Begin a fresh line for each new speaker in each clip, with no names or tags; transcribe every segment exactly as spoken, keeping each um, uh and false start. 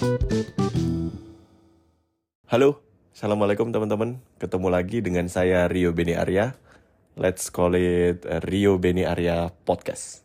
Halo, Assalamualaikum teman-teman. Ketemu lagi dengan saya Rio Beni Arya. Let's call it Rio Beni Arya Podcast.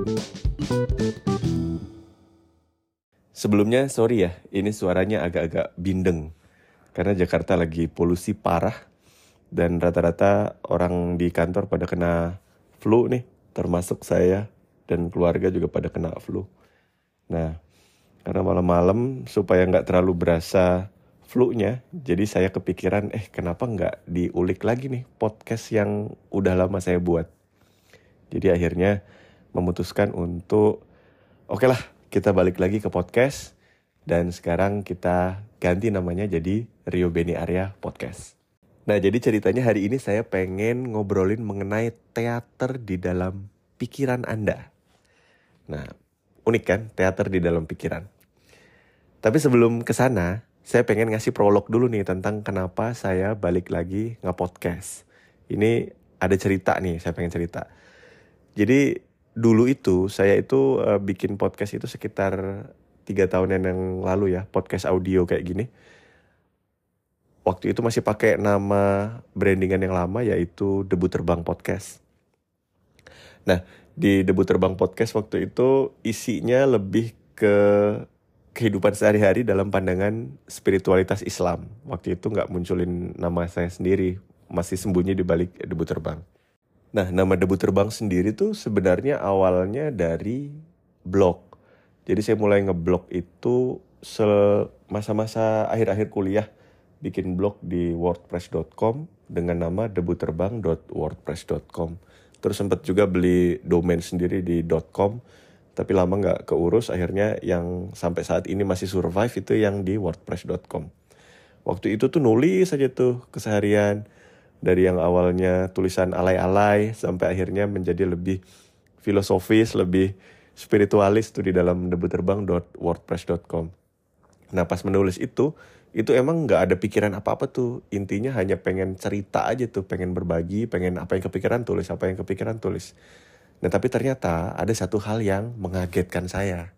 Sebelumnya sorry ya, ini suaranya agak-agak bindeng. Karena Jakarta lagi polusi parah. Dan rata-rata orang di kantor pada kena flu nih. Termasuk saya dan keluarga juga pada kena flu. Nah, karena malam-malam supaya nggak terlalu berasa flu-nya, jadi saya kepikiran, eh kenapa nggak diulik lagi nih podcast yang udah lama saya buat. Jadi akhirnya memutuskan untuk, oke lah kita balik lagi ke podcast, dan sekarang kita ganti namanya jadi Rio Beni Arya Podcast. Nah jadi ceritanya hari ini saya pengen ngobrolin mengenai teater di dalam pikiran Anda. Nah unik kan, teater di dalam pikiran. Tapi sebelum ke sana, saya pengen ngasih prolog dulu nih tentang kenapa saya balik lagi nge-podcast. Ini ada cerita nih, saya pengen cerita. Jadi dulu itu, saya itu uh, bikin podcast itu sekitar tiga tahunan yang lalu ya, podcast audio kayak gini. Waktu itu masih pakai nama brandingan yang lama, yaitu Debut Terbang Podcast. Nah, di Debut Terbang Podcast waktu itu isinya lebih ke kehidupan sehari-hari dalam pandangan spiritualitas Islam. Waktu itu nggak munculin nama saya sendiri, masih sembunyi di balik Debut Terbang. Nah, nama Debut Terbang sendiri tuh sebenarnya awalnya dari blog. Jadi saya mulai ngeblog itu semasa-masa akhir-akhir kuliah, bikin blog di wordpress dot com dengan nama debut terbang dot wordpress dot com. Terus sempat juga beli domain sendiri di .com. Tapi lama gak keurus, akhirnya yang sampai saat ini masih survive itu yang di wordpress dot com. Waktu itu tuh nulis aja tuh keseharian. Dari yang awalnya tulisan alay-alay, sampai akhirnya menjadi lebih filosofis, lebih spiritualis tuh di dalam debut terbang dot wordpress dot com. Nah pas menulis itu, itu emang gak ada pikiran apa-apa tuh. Intinya hanya pengen cerita aja tuh, pengen berbagi, pengen apa yang kepikiran tulis, apa yang kepikiran tulis. Nah tapi ternyata ada satu hal yang mengagetkan saya.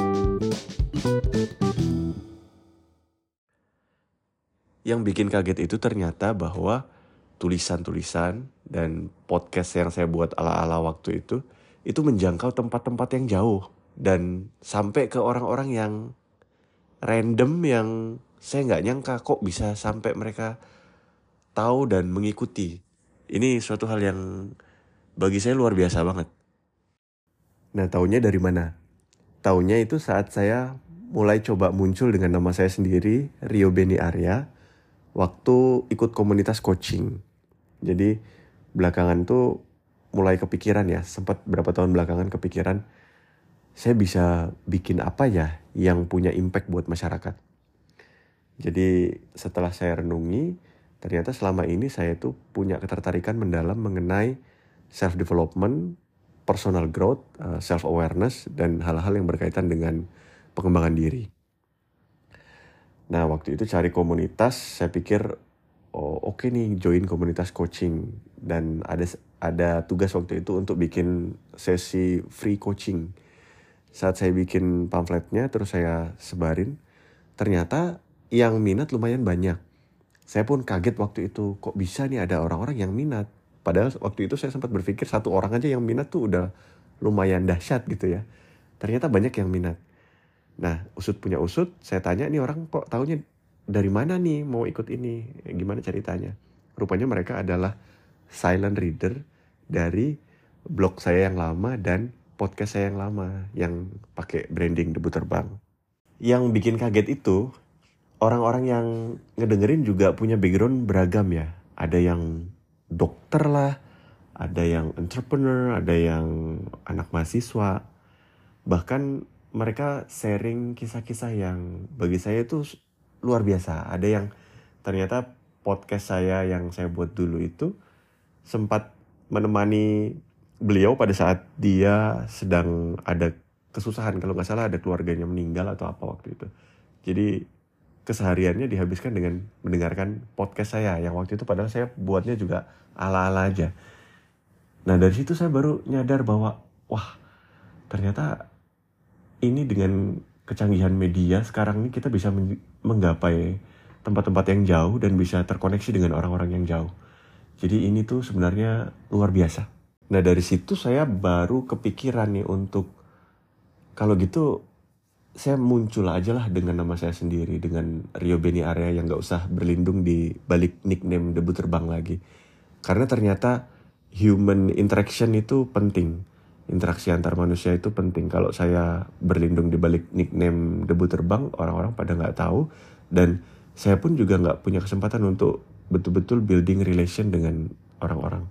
Yang bikin kaget itu ternyata bahwa tulisan-tulisan dan podcast yang saya buat ala-ala waktu itu, itu menjangkau tempat-tempat yang jauh. Dan sampai ke orang-orang yang random yang saya gak nyangka kok bisa sampai mereka tahu dan mengikuti. Ini suatu hal yang bagi saya luar biasa banget. Nah, taunya dari mana? Taunya itu saat saya mulai coba muncul dengan nama saya sendiri, Rio Beni Arya, waktu ikut komunitas coaching. Jadi, belakangan tuh mulai kepikiran ya, sempat berapa tahun belakangan kepikiran, saya bisa bikin apa ya yang punya impact buat masyarakat. Jadi, setelah saya renungi, ternyata selama ini saya tuh punya ketertarikan mendalam mengenai self-development, personal growth, self-awareness, dan hal-hal yang berkaitan dengan pengembangan diri. Nah, waktu itu cari komunitas, saya pikir, oh oke okay nih join komunitas coaching. Dan ada ada tugas waktu itu untuk bikin sesi free coaching. Saat saya bikin pamfletnya, terus saya sebarin, ternyata yang minat lumayan banyak. Saya pun kaget waktu itu, kok bisa nih ada orang-orang yang minat. Padahal waktu itu saya sempat berpikir satu orang aja yang minat tuh udah lumayan dahsyat gitu ya. Ternyata banyak yang minat. Nah usut punya usut, saya tanya nih orang kok taunya dari mana nih mau ikut ini, gimana ceritanya. Rupanya mereka adalah silent reader dari blog saya yang lama dan podcast saya yang lama yang pakai branding Debut Terbang. Yang bikin kaget itu, orang-orang yang ngedengerin juga punya background beragam ya. Ada yang dokter lah, ada yang entrepreneur, ada yang anak mahasiswa. Bahkan mereka sharing kisah-kisah yang bagi saya itu luar biasa. Ada yang ternyata podcast saya yang saya buat dulu itu sempat menemani beliau pada saat dia sedang ada kesusahan. Kalau nggak salah ada keluarganya meninggal atau apa waktu itu. Jadi kesehariannya dihabiskan dengan mendengarkan podcast saya yang waktu itu padahal saya buatnya juga ala-ala aja. Nah dari situ saya baru nyadar bahwa wah ternyata ini dengan kecanggihan media sekarang ini kita bisa men- menggapai tempat-tempat yang jauh dan bisa terkoneksi dengan orang-orang yang jauh. Jadi ini tuh sebenarnya luar biasa. Nah dari situ saya baru kepikiran nih untuk kalau gitu saya muncul aja lah dengan nama saya sendiri, dengan Rio Beni Area yang gak usah berlindung di balik nickname Debu Terbang lagi. Karena ternyata human interaction itu penting. Interaksi antar manusia itu penting. Kalau saya berlindung di balik nickname Debu Terbang, orang-orang pada nggak tahu. Dan saya pun juga nggak punya kesempatan untuk betul-betul building relation dengan orang-orang.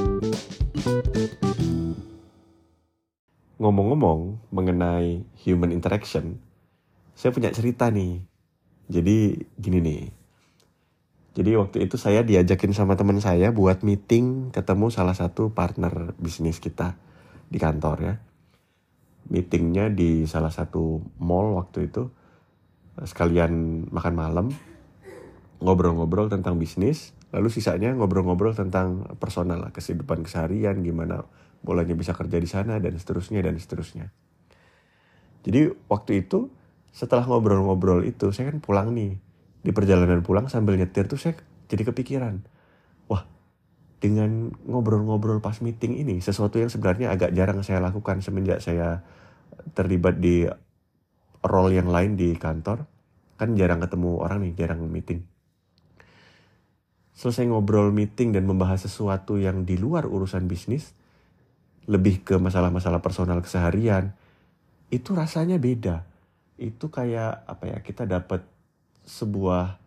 Ngomong-ngomong mengenai human interaction, saya punya cerita nih. Jadi gini nih. Jadi waktu itu saya diajakin sama teman saya buat meeting ketemu salah satu partner bisnis kita di kantor ya. Meetingnya di salah satu mall waktu itu. Sekalian makan malam, ngobrol-ngobrol tentang bisnis. Lalu sisanya ngobrol-ngobrol tentang personal lah, kehidupan keseharian, gimana bolanya bisa kerja di sana dan seterusnya dan seterusnya. Jadi waktu itu setelah ngobrol-ngobrol itu saya kan pulang nih. Di perjalanan pulang sambil nyetir tuh saya jadi kepikiran. Wah, dengan ngobrol-ngobrol pas meeting ini, sesuatu yang sebenarnya agak jarang saya lakukan semenjak saya terlibat di role yang lain di kantor. Kan jarang ketemu orang nih, jarang meeting. Selesai ngobrol meeting dan membahas sesuatu yang di luar urusan bisnis, lebih ke masalah-masalah personal keseharian, itu rasanya beda. Itu kayak apa ya, kita dapat sebuah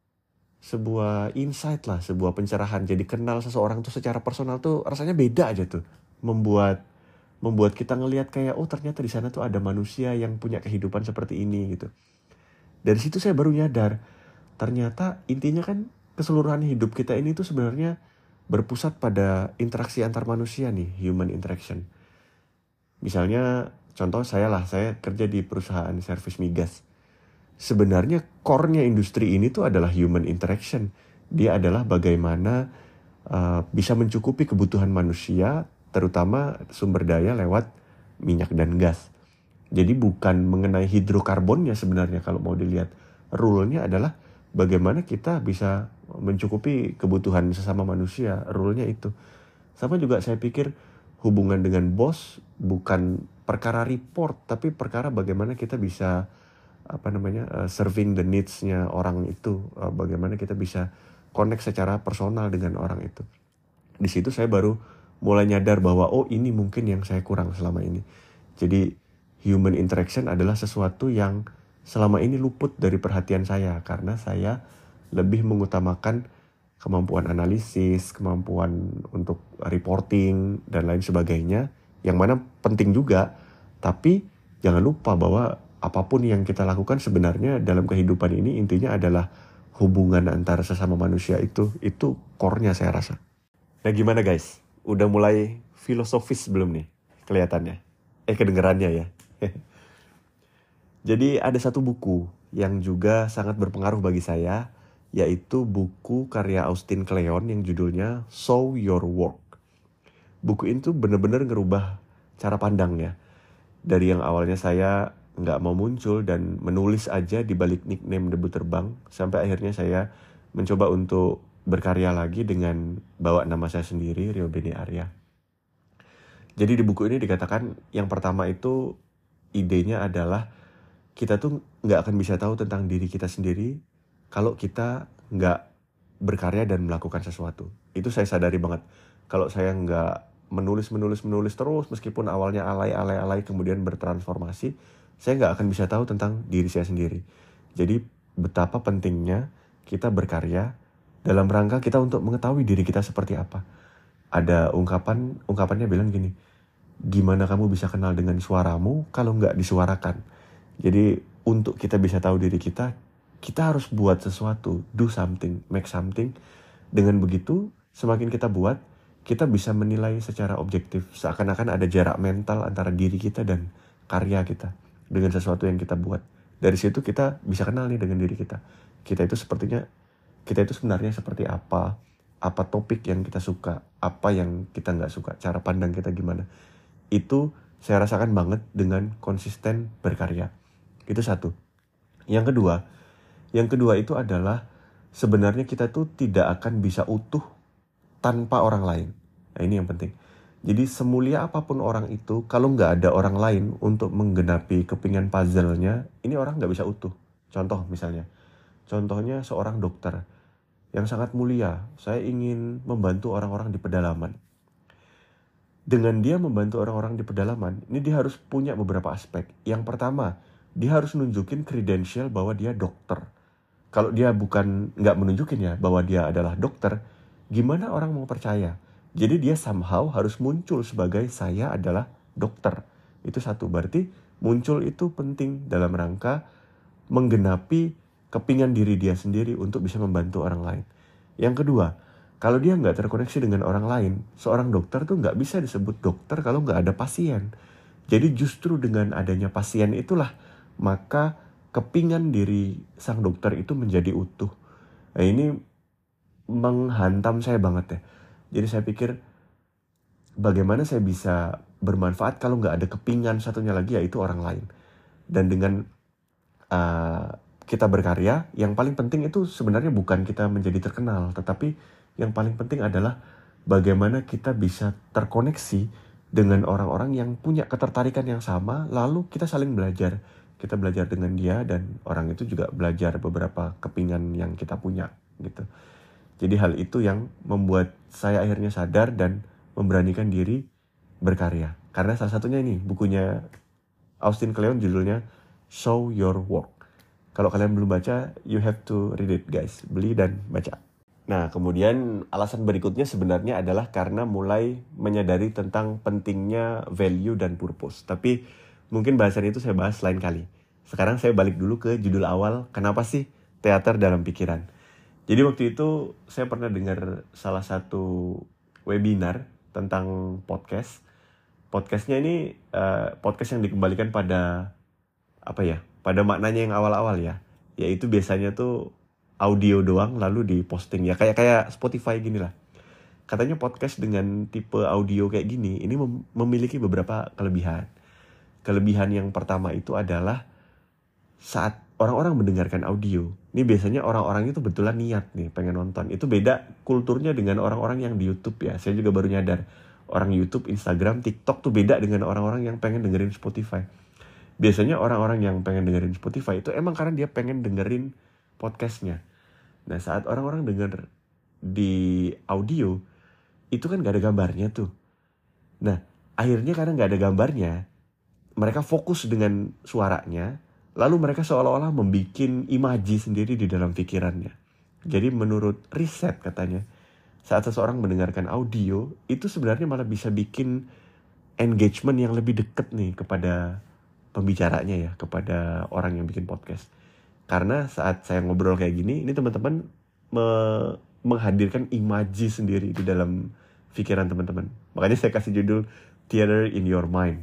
sebuah insight lah, sebuah pencerahan. Jadi kenal seseorang tuh secara personal tuh rasanya beda aja tuh. Membuat membuat kita ngelihat kayak oh ternyata di sana tuh ada manusia yang punya kehidupan seperti ini gitu. Dari situ saya baru nyadar, ternyata intinya kan keseluruhan hidup kita ini tuh sebenarnya berpusat pada interaksi antar manusia nih, human interaction. Misalnya contoh saya lah, saya kerja di perusahaan servis migas. Sebenarnya core-nya industri ini tuh adalah human interaction. Dia adalah bagaimana uh, bisa mencukupi kebutuhan manusia, terutama sumber daya lewat minyak dan gas. Jadi bukan mengenai hidrokarbonnya sebenarnya kalau mau dilihat. Rule-nya adalah bagaimana kita bisa mencukupi kebutuhan sesama manusia. Rule-nya itu. Sama juga saya pikir hubungan dengan bos bukan perkara report, tapi perkara bagaimana kita bisa apa namanya uh, serving the needs-nya orang itu, uh, bagaimana kita bisa connect secara personal dengan orang itu. Di situ saya baru mulai nyadar bahwa oh ini mungkin yang saya kurang selama ini. Jadi human interaction adalah sesuatu yang selama ini luput dari perhatian saya karena saya lebih mengutamakan kemampuan analisis, kemampuan untuk reporting dan lain sebagainya, yang mana penting juga, tapi jangan lupa bahwa apapun yang kita lakukan sebenarnya dalam kehidupan ini intinya adalah hubungan antara sesama manusia itu, itu core-nya saya rasa. Nah gimana guys? Udah mulai filosofis belum nih kelihatannya? Eh kedengerannya ya. Jadi ada satu buku yang juga sangat berpengaruh bagi saya, yaitu buku karya Austin Kleon yang judulnya Show Your Work. Buku itu benar-benar ngerubah cara pandangnya. Dari yang awalnya saya nggak mau muncul dan menulis aja di balik nickname Debu Terbang, sampai akhirnya saya mencoba untuk berkarya lagi dengan bawa nama saya sendiri, Rio Beni Area. Jadi di buku ini dikatakan yang pertama itu idenya adalah kita tuh nggak akan bisa tahu tentang diri kita sendiri kalau kita nggak berkarya dan melakukan sesuatu. Itu saya sadari banget. Kalau saya nggak menulis, menulis, menulis terus, meskipun awalnya alay, alay, alay, kemudian bertransformasi, saya nggak akan bisa tahu tentang diri saya sendiri. Jadi betapa pentingnya kita berkarya dalam rangka kita untuk mengetahui diri kita seperti apa. Ada ungkapan, ungkapannya bilang gini, gimana kamu bisa kenal dengan suaramu kalau nggak disuarakan? Jadi untuk kita bisa tahu diri kita, kita harus buat sesuatu, do something, make something. Dengan begitu, semakin kita buat, kita bisa menilai secara objektif. Seakan-akan ada jarak mental antara diri kita dan karya kita dengan sesuatu yang kita buat. Dari situ kita bisa kenal nih dengan diri kita. Kita itu sepertinya, kita itu sebenarnya seperti apa, apa topik yang kita suka, apa yang kita nggak suka, cara pandang kita gimana. Itu saya rasakan banget dengan konsisten berkarya. Itu satu. Yang kedua, yang kedua itu adalah sebenarnya kita tuh tidak akan bisa utuh tanpa orang lain. Nah, ini yang penting. Jadi semulia apapun orang itu, kalau nggak ada orang lain untuk menggenapi kepingan puzzle-nya, ini orang nggak bisa utuh. Contoh misalnya, contohnya seorang dokter yang sangat mulia. Saya ingin membantu orang-orang di pedalaman. Dengan dia membantu orang-orang di pedalaman, ini dia harus punya beberapa aspek. Yang pertama, dia harus nunjukin credential bahwa dia dokter. Kalau dia bukan nggak menunjukin ya bahwa dia adalah dokter, gimana orang mau percaya? Jadi dia somehow harus muncul sebagai saya adalah dokter. Itu satu, berarti muncul itu penting dalam rangka menggenapi kepingan diri dia sendiri untuk bisa membantu orang lain. Yang kedua, kalau dia nggak terkoneksi dengan orang lain, seorang dokter tuh nggak bisa disebut dokter kalau nggak ada pasien. Jadi justru dengan adanya pasien itulah, maka kepingan diri sang dokter itu menjadi utuh. Nah ini menghantam saya banget ya. Jadi saya pikir bagaimana saya bisa bermanfaat kalau nggak ada kepingan satunya lagi, yaitu orang lain. Dan dengan uh, kita berkarya, yang paling penting itu sebenarnya bukan kita menjadi terkenal, tetapi yang paling penting adalah bagaimana kita bisa terkoneksi dengan orang-orang yang punya ketertarikan yang sama, lalu kita saling belajar. Kita belajar dengan dia dan orang itu juga belajar beberapa kepingan yang kita punya gitu. Jadi hal itu yang membuat saya akhirnya sadar dan memberanikan diri berkarya. Karena salah satunya ini, bukunya Austin Kleon judulnya Show Your Work. Kalau kalian belum baca, you have to read it guys. Beli dan baca. Nah, kemudian alasan berikutnya sebenarnya adalah karena mulai menyadari tentang pentingnya value dan purpose. Tapi mungkin bahasan itu saya bahas lain kali. Sekarang saya balik dulu ke judul awal, kenapa sih teater dalam pikiran? Jadi waktu itu saya pernah dengar salah satu webinar tentang podcast. Podcastnya ini uh, podcast yang dikembalikan pada apa ya? Pada maknanya yang awal-awal ya. Yaitu biasanya tuh audio doang lalu diposting ya, kayak kayak Spotify gini lah. Katanya podcast dengan tipe audio kayak gini ini mem- memiliki beberapa kelebihan. Kelebihan yang pertama itu adalah saat orang-orang mendengarkan audio, ini biasanya orang-orang itu betulan niat nih pengen nonton. Itu beda kulturnya dengan orang-orang yang di YouTube ya. Saya juga baru nyadar, orang YouTube, Instagram, TikTok tuh beda dengan orang-orang yang pengen dengerin Spotify. Biasanya orang-orang yang pengen dengerin Spotify itu emang karena dia pengen dengerin podcastnya. Nah saat orang-orang denger di audio, itu kan gak ada gambarnya tuh. Nah akhirnya karena gak ada gambarnya, mereka fokus dengan suaranya, lalu mereka seolah-olah membuat imaji sendiri di dalam pikirannya. Jadi menurut riset katanya, saat seseorang mendengarkan audio, itu sebenarnya malah bisa bikin engagement yang lebih dekat nih kepada pembicaranya ya, kepada orang yang bikin podcast. Karena saat saya ngobrol kayak gini, ini teman-teman me- menghadirkan imaji sendiri di dalam pikiran teman-teman. Makanya saya kasih judul Theater in Your Mind.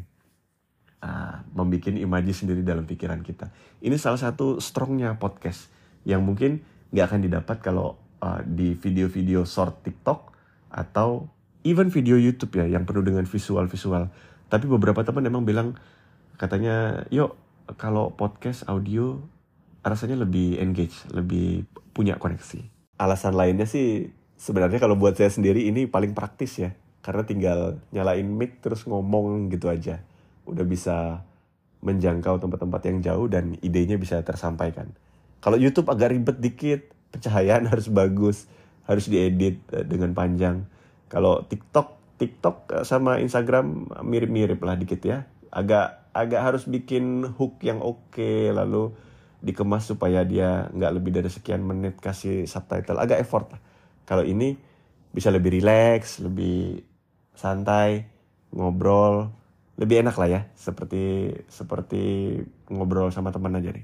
Uh, membuat imaji sendiri dalam pikiran kita. Ini salah satu strongnya podcast yang mungkin gak akan didapat kalau uh, di video-video short TikTok atau even video YouTube ya yang penuh dengan visual-visual. Tapi beberapa teman emang bilang, katanya yuk kalau podcast audio rasanya lebih engage, lebih punya koneksi. Alasan lainnya sih sebenarnya kalau buat saya sendiri ini paling praktis ya, karena tinggal nyalain mic terus ngomong gitu aja. Udah bisa menjangkau tempat-tempat yang jauh dan idenya bisa tersampaikan. Kalau YouTube agak ribet dikit, pencahayaan harus bagus, harus diedit dengan panjang. Kalau TikTok, TikTok sama Instagram mirip-mirip lah dikit ya. Agak agak harus bikin hook yang oke, lalu dikemas supaya dia nggak lebih dari sekian menit, kasih subtitle, agak effort lah. Kalau ini bisa lebih relax, lebih santai, ngobrol, lebih enak lah ya, seperti seperti ngobrol sama teman aja nih.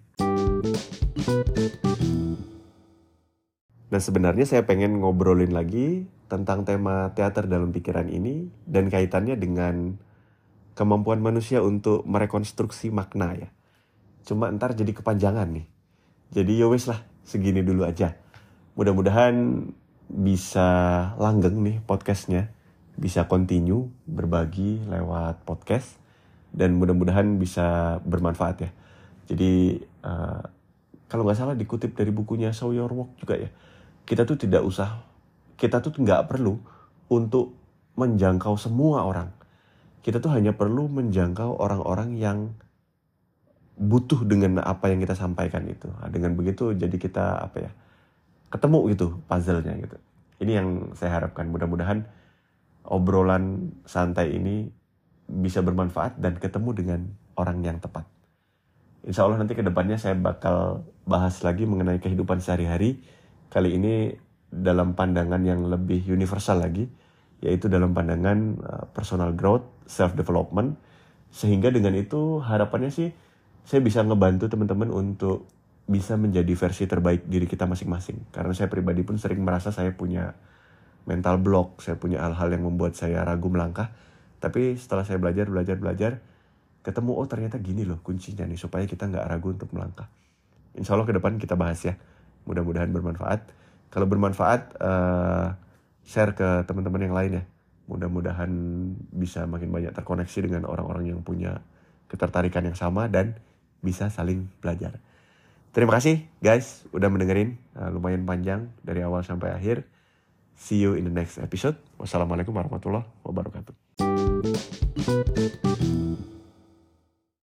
Dan sebenarnya saya pengen ngobrolin lagi tentang tema teater dalam pikiran ini dan kaitannya dengan kemampuan manusia untuk merekonstruksi makna ya. Cuma ntar jadi kepanjangan nih. Jadi ya wes lah, segini dulu aja. Mudah-mudahan bisa langgeng nih podcastnya. Bisa continue berbagi lewat podcast dan mudah-mudahan bisa bermanfaat ya. Jadi uh, kalau nggak salah dikutip dari bukunya Show Your Work juga ya, kita tuh tidak usah, kita tuh nggak perlu untuk menjangkau semua orang. Kita tuh hanya perlu menjangkau orang-orang yang butuh dengan apa yang kita sampaikan itu. Nah, dengan begitu jadi kita apa ya, ketemu gitu puzzle-nya gitu. Ini yang saya harapkan, mudah-mudahan obrolan santai ini bisa bermanfaat dan ketemu dengan orang yang tepat. Insya Allah nanti ke depannya saya bakal bahas lagi mengenai kehidupan sehari-hari. Kali ini dalam pandangan yang lebih universal lagi, yaitu dalam pandangan uh, personal growth, self-development. Sehingga dengan itu harapannya sih saya bisa ngebantu teman-teman untuk bisa menjadi versi terbaik diri kita masing-masing. Karena saya pribadi pun sering merasa saya punya mental block, saya punya hal-hal yang membuat saya ragu melangkah. Tapi setelah saya belajar, belajar, belajar, ketemu oh ternyata gini loh kuncinya nih supaya kita nggak ragu untuk melangkah. Insya Allah ke depan kita bahas ya. Mudah-mudahan bermanfaat. Kalau bermanfaat, uh, share ke teman-teman yang lain ya. Mudah-mudahan bisa makin banyak terkoneksi dengan orang-orang yang punya ketertarikan yang sama dan bisa saling belajar. Terima kasih guys udah mendengerin, uh, lumayan panjang dari awal sampai akhir. See you in the next episode. Wassalamualaikum warahmatullahi wabarakatuh.